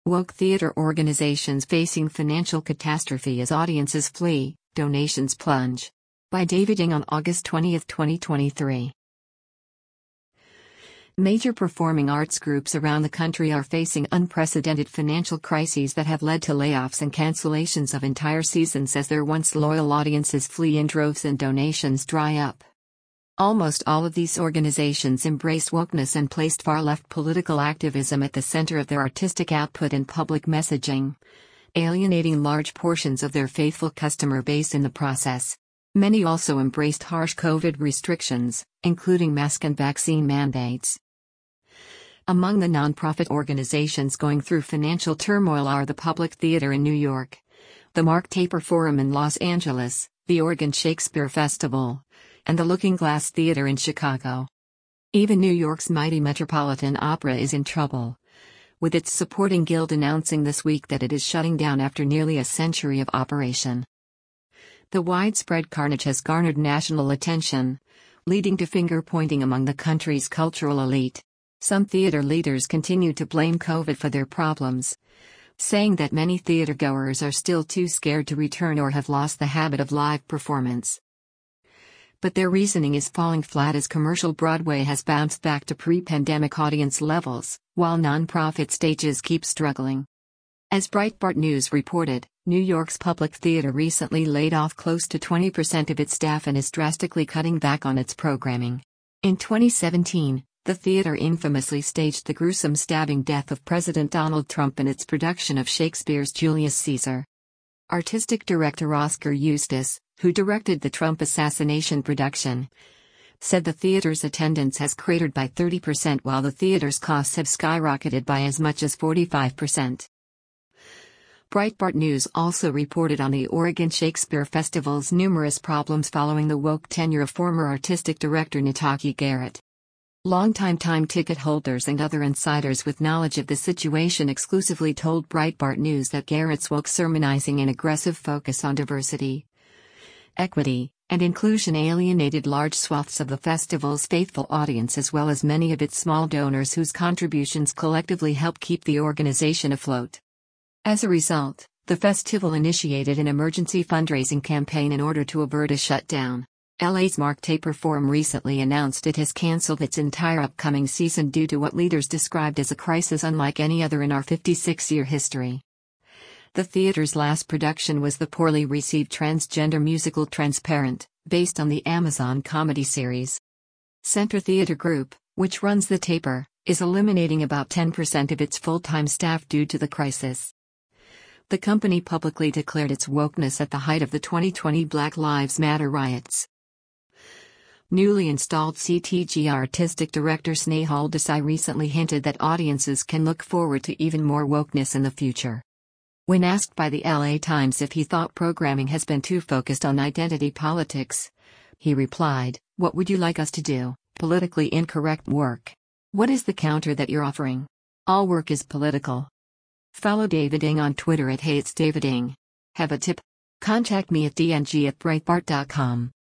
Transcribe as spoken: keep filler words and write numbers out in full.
Woke theater organizations facing financial catastrophe as audiences flee, donations plunge. By David Ng on August twentieth, twenty twenty-three. Major performing arts groups around the country are facing unprecedented financial crises that have led to layoffs and cancellations of entire seasons as their once loyal audiences flee in droves and donations dry up. Almost all of these organizations embraced wokeness and placed far-left political activism at the center of their artistic output and public messaging, alienating large portions of their faithful customer base in the process. Many also embraced harsh COVID restrictions, including mask and vaccine mandates. Among the nonprofit organizations going through financial turmoil are the Public Theater in New York, the Mark Taper Forum in Los Angeles, the Oregon Shakespeare Festival, and the Looking Glass Theater in Chicago. Even New York's mighty Metropolitan Opera is in trouble, with its supporting guild announcing this week that it is shutting down after nearly a century of operation. The widespread carnage has garnered national attention, leading to finger-pointing among the country's cultural elite. Some theater leaders continue to blame COVID for their problems, saying that many theatergoers are still too scared to return or have lost the habit of live performance. But their reasoning is falling flat as commercial Broadway has bounced back to pre-pandemic audience levels, while nonprofit stages keep struggling. As Breitbart News reported, New York's Public Theater recently laid off close to twenty percent of its staff and is drastically cutting back on its programming. In twenty seventeen, the theater infamously staged the gruesome stabbing death of President Donald Trump in its production of Shakespeare's Julius Caesar. Artistic director Oscar Eustis, who directed the Trump assassination production, said the theater's attendance has cratered by thirty percent while the theater's costs have skyrocketed by as much as forty-five percent. Breitbart News also reported on the Oregon Shakespeare Festival's numerous problems following the woke tenure of former artistic director Nataki Garrett. Longtime time ticket holders and other insiders with knowledge of the situation exclusively told Breitbart News that Garrett's woke sermonizing and aggressive focus on diversity, equity, and inclusion alienated large swaths of the festival's faithful audience as well as many of its small donors whose contributions collectively help keep the organization afloat. As a result, the festival initiated an emergency fundraising campaign in order to avert a shutdown. L A's Mark Taper Forum recently announced it has canceled its entire upcoming season due to what leaders described as a crisis unlike any other in our fifty-six-year history. The theater's last production was the poorly received transgender musical Transparent, based on the Amazon comedy series. Center Theater Group, which runs the Taper, is eliminating about ten percent of its full-time staff due to the crisis. The company publicly declared its wokeness at the height of the twenty twenty Black Lives Matter riots. Newly installed C T G artistic director Snehal Desai recently hinted that audiences can look forward to even more wokeness in the future. When asked by the L A Times if he thought programming has been too focused on identity politics, he replied, "What would you like us to do? Politically incorrect work? What is the counter that you're offering? All work is political." Follow David Ng on Twitter at Hey It's David Ng. Have a tip? Contact me at d n g at breitbart dot com.